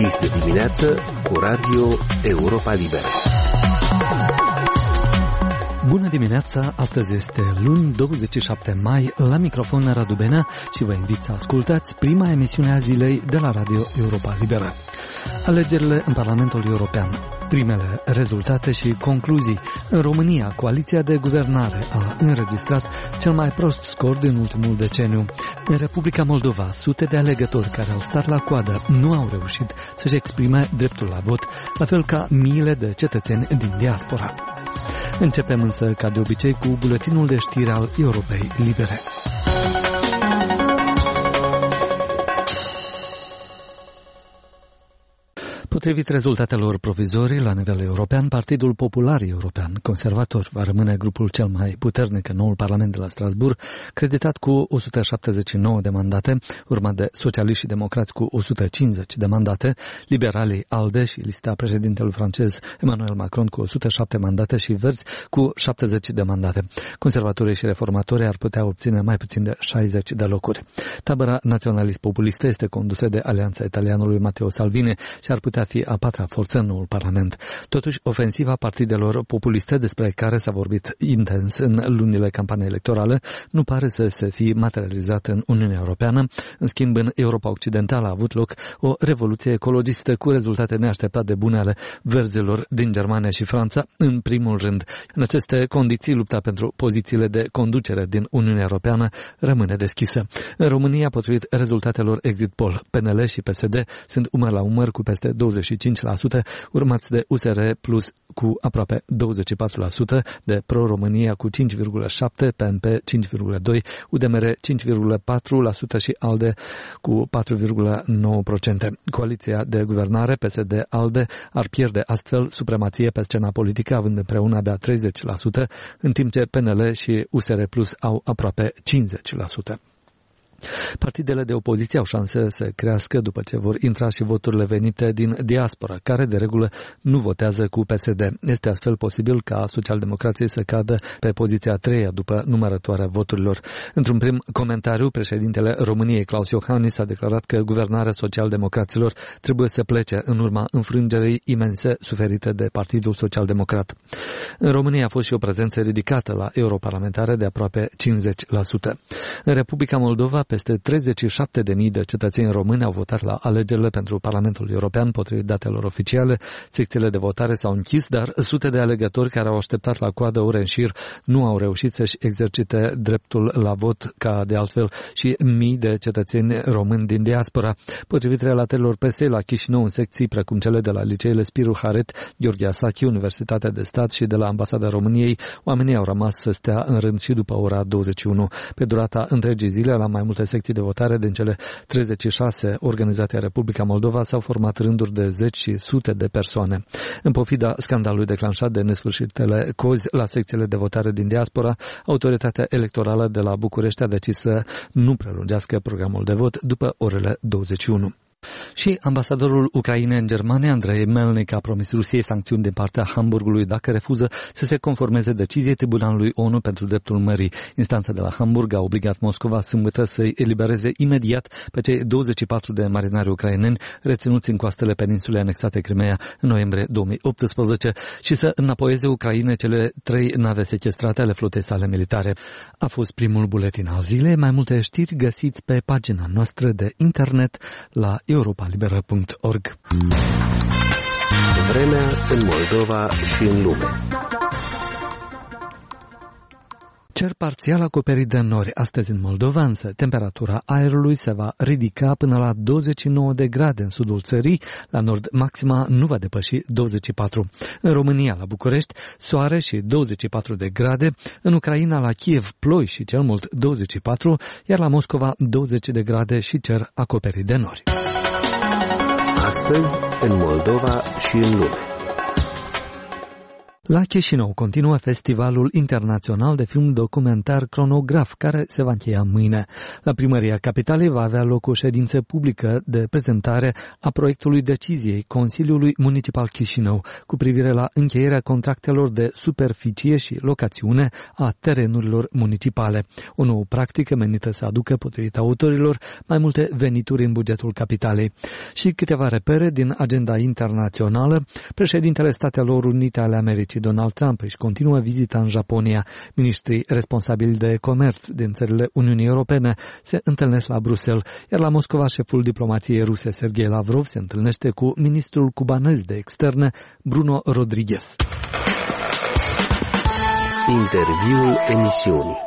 Deschis de dimineață cu Radio Europa Liberă. Bună dimineața! Astăzi este luni 27 mai, la microfon Radu Benea și vă invit să ascultați prima emisiune a zilei de la Radio Europa Liberă. Alegerile în Parlamentul European, primele rezultate și concluzii. În România, coaliția de guvernare a înregistrat cel mai prost scor din ultimul deceniu. În Republica Moldova, sute de alegători care au stat la coadă nu au reușit să-și exprime dreptul la vot, la fel ca miile de cetățeni din diaspora. Începem însă, ca de obicei, cu buletinul de știri al Europei Libere. Potrivit rezultatelor provizorii la nivel european, Partidul Popular European Conservator va rămâne grupul cel mai puternic în noul Parlament de la Strasbourg, creditat cu 179 de mandate, urmat de socialiști și democrați cu 150 de mandate, liberalii ALDE și lista președintelui francez Emmanuel Macron cu 107 mandate și Verzi cu 70 de mandate. Conservatorii și reformatorii ar putea obține mai puțin de 60 de locuri. Tabăra naționalist-populistă este condusă de alianța italianului Matteo Salvini și ar putea fi a patra forță în noul Parlament. Totuși, ofensiva partidelor populiste, despre care s-a vorbit intens în lunile campaniei electorale, nu pare să se fi materializat în Uniunea Europeană. În schimb, în Europa Occidentală a avut loc o revoluție ecologistă cu rezultate neașteptate de bune ale verzilor din Germania și Franța, în primul rând. În aceste condiții, lupta pentru pozițiile de conducere din Uniunea Europeană rămâne deschisă. În România, potrivit rezultatelor exit poll, PNL și PSD sunt umăr la umăr cu peste 25%, urmați de USR Plus cu aproape 24%, de Pro-România cu 5,7%, PNP 5,2%, UDMR 5,4% și ALDE cu 4,9%. Coaliția de guvernare PSD-ALDE ar pierde astfel supremație pe scena politică, având împreună abia 30%, în timp ce PNL și USR Plus au aproape 50%. Partidele de opoziție au șanse să crească după ce vor intra și voturile venite din diaspora, care de regulă nu votează cu PSD. Este astfel posibil ca socialdemocrații să cadă pe poziția a treia după numărătoarea voturilor. Într-un prim comentariu, președintele României, Klaus Iohannis, a declarat că guvernarea socialdemocraților trebuie să plece în urma înfrângerii imense suferite de Partidul Social-Democrat. În România a fost și o prezență ridicată la europarlamentare de aproape 50%. În Republica Moldova, peste 37.000 de cetățeni români au votat la alegerile pentru Parlamentul European, potrivit datelor oficiale. Secțiile de votare s-au închis, dar sute de alegători care au așteptat la coadă ore în șir nu au reușit să-și exercite dreptul la vot, ca de altfel și mii de cetățeni români din diaspora. Potrivit relatărilor PSE la Chișinău, în secții precum cele de la liceele Spiru Haret, Gheorghe Asachi, Universitatea de Stat și de la Ambasada României, oamenii au rămas să stea în rând și după ora 21. Pe durata întregii zile, la mai multe secții de votare din cele 36 organizate în Republica Moldova s-au format rânduri de zeci și sute de persoane. În pofida scandalului declanșat de nesfârșitele cozi la secțiile de votare din diaspora, autoritatea electorală de la București a decis să nu prelungească programul de vot după orele 21. Și ambasadorul Ucrainei în Germania, Andrei Melnik, a promis Rusiei sancțiuni din partea Hamburgului dacă refuză să se conformeze deciziei Tribunalului ONU pentru dreptul mării. Instanța de la Hamburg a obligat Moscova sâmbătă să-i elibereze imediat pe cei 24 de marinari ucraineni reținuți în coastele peninsulei anexate Crimea în noiembrie 2018 și să înapoieze Ucrainei cele 3 nave sechestrate ale flotei sale militare. A fost primul buletin al zilei. Mai multe știri găsiți pe pagina noastră de internet la europalibera.org. Vremea în Moldova și în lume. Cer parțial acoperit de nori astăzi în Moldova, însă temperatura aerului se va ridica până la 29 de grade în sudul țării, la nord maxima nu va depăși 24. În România, la București, soare și 24 de grade, în Ucraina, la Kiev, ploi și cel mult 24, iar la Moscova 20 de grade și cer acoperit de nori. Astăzi în Moldova și în lume. La Chișinău continuă Festivalul Internațional de Film Documentar Cronograf, care se va încheia mâine. La Primăria Capitalei va avea loc o ședință publică de prezentare a proiectului deciziei Consiliului Municipal Chișinău cu privire la încheierea contractelor de superficie și locațiune a terenurilor municipale. O nouă practică menită să aducă, potrivit autorilor, mai multe venituri în bugetul capitalei. Și câteva repere din agenda internațională. Președintele Statelor Unite ale Americii, Donald Trump, își continuă vizita în Japonia. Ministrii responsabili de comerț din țările Uniunii Europene se întâlnesc la Bruxelles, iar la Moscova șeful diplomației ruse Sergei Lavrov se întâlnește cu ministrul cubanez de externe Bruno Rodriguez. Interviul emisiunii.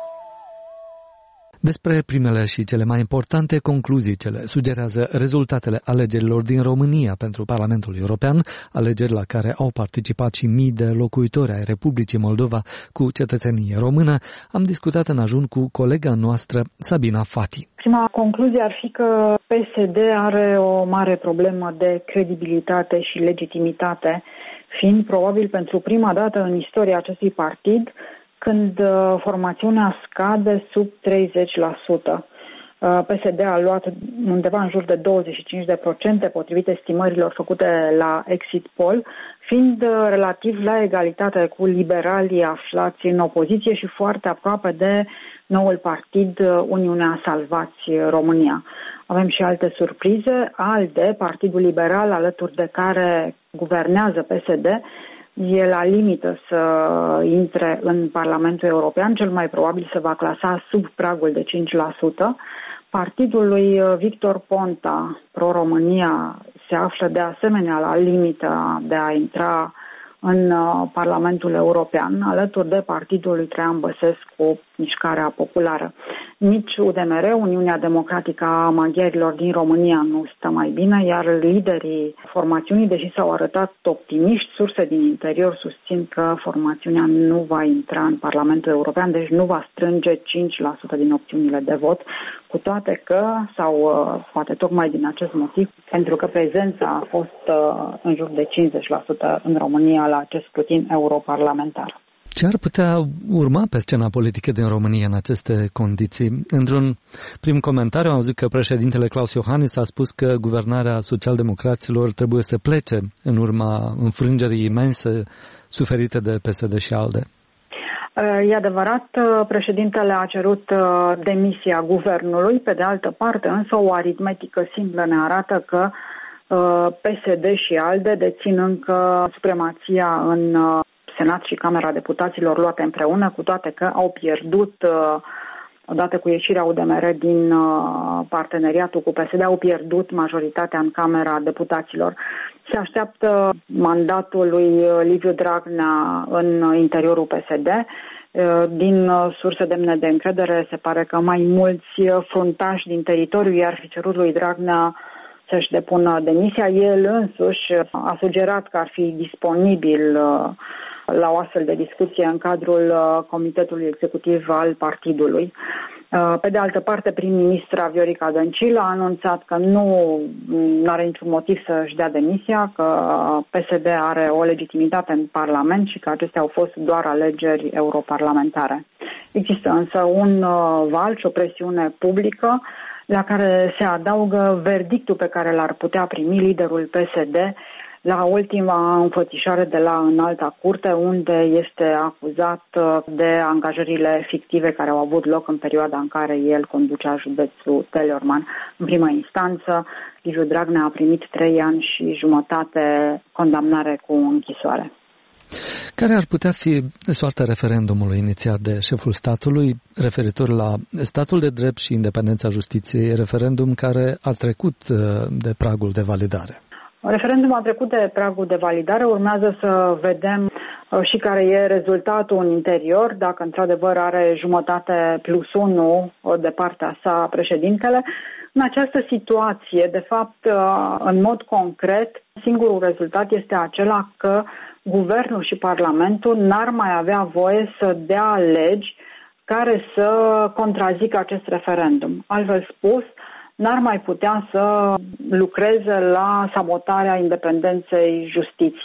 Despre primele și cele mai importante concluzii ce le sugerează rezultatele alegerilor din România pentru Parlamentul European, alegeri la care au participat și mii de locuitori ai Republicii Moldova cu cetățenie română, am discutat în ajun cu colega noastră Sabina Fati. Prima concluzie ar fi că PSD are o mare problemă de credibilitate și legitimitate, fiind probabil pentru prima dată în istoria acestui partid când formațiunea scade sub 30%. PSD a luat undeva în jur de 25%, potrivit estimărilor făcute la Exit Poll, fiind relativ la egalitate cu liberalii aflați în opoziție și foarte aproape de noul partid Uniunea Salvați România. Avem și alte surprize. ALDE, Partidul Liberal, alături de care guvernează PSD, e la limită să intre în Parlamentul European, cel mai probabil se va clasa sub pragul de 5%. Partidul lui Victor Ponta, Pro-România, se află de asemenea la limită de a intra în Parlamentul European, alături de partidul lui Traian Băsescu, Mișcarea Populară. Nici UDMR, Uniunea Democratică a Maghiarilor din România, nu stă mai bine, iar liderii formațiunii, deși s-au arătat optimiști, surse din interior susțin că formațiunea nu va intra în Parlamentul European, deci nu va strânge 5% din opțiunile de vot, cu toate că, sau poate tocmai din acest motiv, pentru că prezența a fost în jur de 50% în România la acest scrutin europarlamentar. Ce ar putea urma pe scena politică din România în aceste condiții? Într-un prim comentariu am auzit că președintele Claus Iohannis a spus că guvernarea socialdemocraților trebuie să plece în urma înfrângerii imense suferite de PSD și ALDE. E adevărat, președintele a cerut demisia guvernului, pe de altă parte, însă o aritmetică simplă ne arată că PSD și ALDE dețin încă supremația în Senat și Camera Deputaților luate împreună, cu toate că au pierdut, odată cu ieșirea UDMR din parteneriatul cu PSD, au pierdut majoritatea în Camera Deputaților. Se așteaptă mandatul lui Liviu Dragnea în interiorul PSD. Din surse demne de încredere, se pare că mai mulți fruntași din teritoriu i-ar fi cerut lui Dragnea să-și depună demisia. El însuși a sugerat că ar fi disponibil la o astfel de discuție în cadrul Comitetului Executiv al partidului. Pe de altă parte, prim-ministra Viorica Dăncilă a anunțat că nu are niciun motiv să-și dea demisia, că PSD are o legitimitate în Parlament și că acestea au fost doar alegeri europarlamentare. Există însă un val și o presiune publică la care se adaugă verdictul pe care l-ar putea primi liderul PSD la ultima înfățișare de la Înalta Curte, unde este acuzat de angajările fictive care au avut loc în perioada în care el conducea județul Teleorman. În prima instanță, Liviu Dragnea a primit 3 ani și jumătate condamnare cu închisoare. Care ar putea fi soarta referendumului inițiat de șeful statului referitor la statul de drept și independența justiției, referendum care a trecut de pragul de validare? Referendumul a trecut de pragul de validare, urmează să vedem și care e rezultatul în interior, dacă într-adevăr are jumătate plus 1 de partea sa președintele. În această situație, de fapt, în mod concret, singurul rezultat este acela că Guvernul și Parlamentul n-ar mai avea voie să dea legi care să contrazică acest referendum. Altfel spus, n-ar mai putea să lucreze la sabotarea independenței justiției.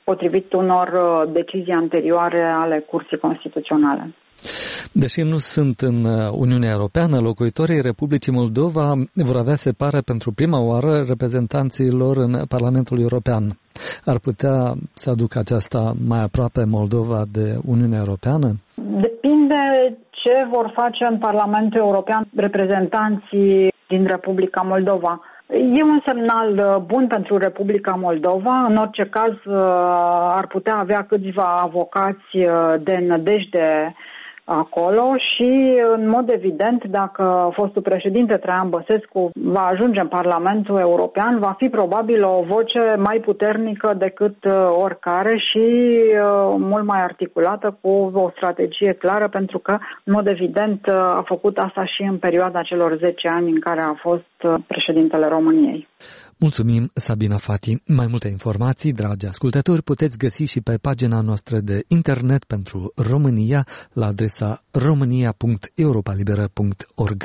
potrivit unor decizii anterioare ale Curții Constituționale. Deși nu sunt în Uniunea Europeană, locuitorii Republicii Moldova vor avea, se pare, pentru prima oară reprezentanții lor în Parlamentul European. Ar putea să aducă aceasta mai aproape Moldova de Uniunea Europeană? Depinde ce vor face în Parlamentul European reprezentanții din Republica Moldova. E un semnal bun pentru Republica Moldova. În orice caz, ar putea avea câțiva avocați de nădejde acolo și, în mod evident, dacă fostul președinte Traian Băsescu va ajunge în Parlamentul European, va fi probabil o voce mai puternică decât oricare și mult mai articulată, cu o strategie clară, pentru că, în mod evident, a făcut asta și în perioada celor 10 ani în care a fost președintele României. Mulțumim, Sabina Fati. Mai multe informații, dragi ascultători, puteți găsi și pe pagina noastră de internet pentru România la adresa romania.europalibera.org.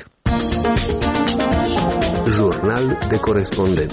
Jurnal de corespondent.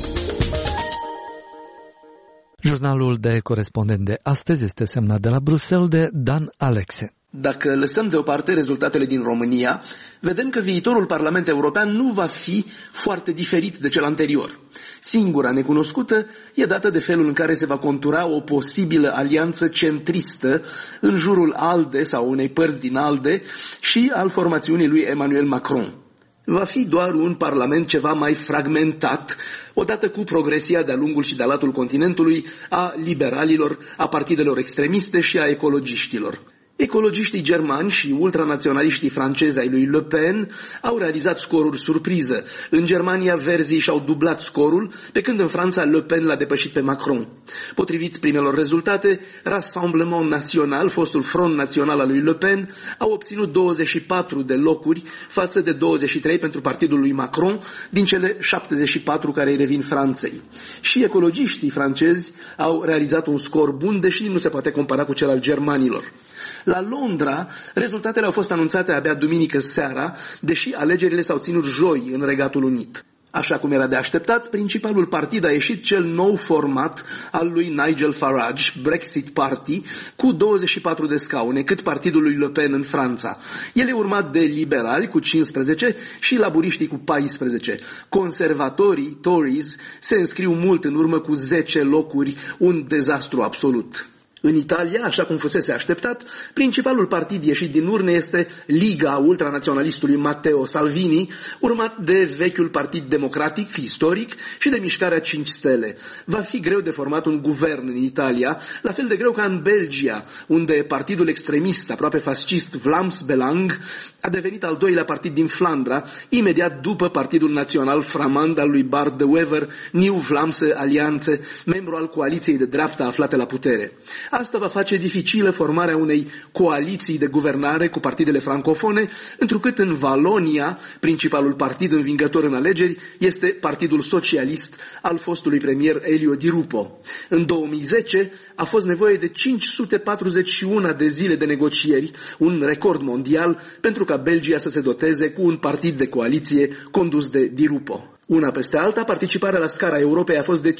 Jurnalul de corespondent de astăzi este semnat de la Bruxelles de Dan Alexe. Dacă lăsăm deoparte rezultatele din România, vedem că viitorul Parlament European nu va fi foarte diferit de cel anterior. Singura necunoscută e dată de felul în care se va contura o posibilă alianță centristă în jurul ALDE sau unei părți din ALDE și al formațiunii lui Emmanuel Macron. Va fi doar un parlament ceva mai fragmentat, odată cu progresia de-a lungul și de-a latul continentului a liberalilor, a partidelor extremiste și a ecologiștilor. Ecologiștii germani și ultranaționaliștii francezi ai lui Le Pen au realizat scoruri surpriză. În Germania, verzii și-au dublat scorul, pe când în Franța Le Pen l-a depășit pe Macron. Potrivit primelor rezultate, Rassemblement National, fostul Front Național al lui Le Pen, a obținut 24 de locuri față de 23 pentru partidul lui Macron, din cele 74 care îi revin Franței. Și ecologiștii francezi au realizat un scor bun, deși nu se poate compara cu cel al germanilor. La Londra, rezultatele au fost anunțate abia duminică seara, deși alegerile s-au ținut joi în Regatul Unit. Așa cum era de așteptat, principalul partid a ieșit cel nou format al lui Nigel Farage, Brexit Party, cu 24 de scaune, cât partidul lui Le Pen în Franța. El e urmat de liberali cu 15 și laburiștii cu 14. Conservatorii, Tories, se înscriu mult în urmă cu 10 locuri, un dezastru absolut. În Italia, așa cum fusese așteptat, principalul partid ieșit din urne este Liga ultranaționalistului Matteo Salvini, urmat de vechiul Partid Democratic, istoric, și de Mișcarea 5 Stele. Va fi greu de format un guvern în Italia, la fel de greu ca în Belgia, unde partidul extremist, aproape fascist, Vlaams Belang, a devenit al doilea partid din Flandra, imediat după Partidul Național Flamand al lui Bart de Wever, Nieuw Vlaamse Alianțe, membru al coaliției de dreapta aflate la putere. Asta va face dificilă formarea unei coaliții de guvernare cu partidele francofone, întrucât în Valonia, principalul partid învingător în alegeri este Partidul Socialist al fostului premier Elio Di Rupo. În 2010 a fost nevoie de 541 de zile de negocieri, un record mondial, pentru ca Belgia să se doteze cu un partid de coaliție condus de Di Rupo. Una peste alta, participarea la scara Europei a fost de 50%,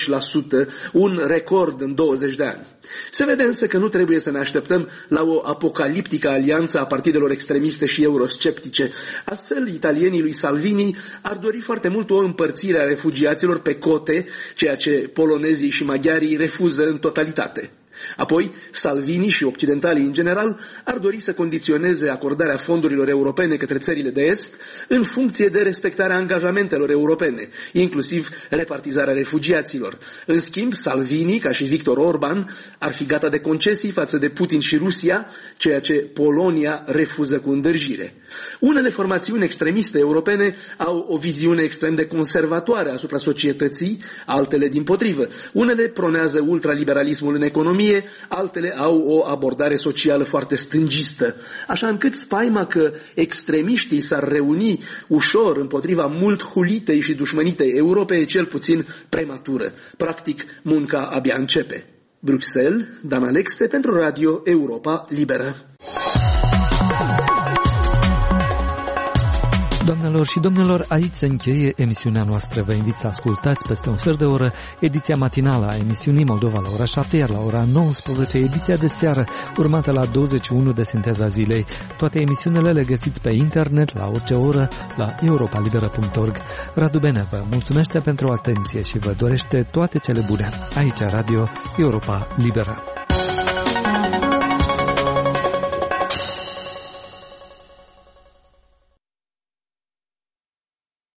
un record în 20 de ani. Se vede însă că nu trebuie să ne așteptăm la o apocaliptică alianță a partidelor extremiste și eurosceptice. Astfel, italienii lui Salvini ar dori foarte mult o împărțire a refugiaților pe cote, ceea ce polonezii și maghiarii refuză în totalitate. Apoi, Salvini și occidentalii în general ar dori să condiționeze acordarea fondurilor europene către țările de est în funcție de respectarea angajamentelor europene, inclusiv repartizarea refugiaților. În schimb, Salvini, ca și Victor Orban, ar fi gata de concesii față de Putin și Rusia, ceea ce Polonia refuză cu îndârjire. Unele formațiuni extremiste europene au o viziune extrem de conservatoare asupra societății, altele dimpotrivă. Unele pronează ultraliberalismul în economie, altele au o abordare socială foarte stângistă, așa încât spaima că extremiștii s-ar reuni ușor împotriva mult hulitei și dușmănitei Europei e cel puțin prematură. Practic, munca abia începe. Bruxelles, Dan Alexe pentru Radio Europa Liberă. Doamnelor și domnilor, aici se încheie emisiunea noastră. Vă invit să ascultați peste un sfert de oră ediția matinală a emisiunii Moldova la ora 7, iar la ora 19 ediția de seară, urmată la 21 de Sinteza Zilei. Toate emisiunile le găsiți pe internet la orice oră la europalibera.org. Radu Bene vă mulțumește pentru atenție și vă dorește toate cele bune. Aici Radio Europa Liberă.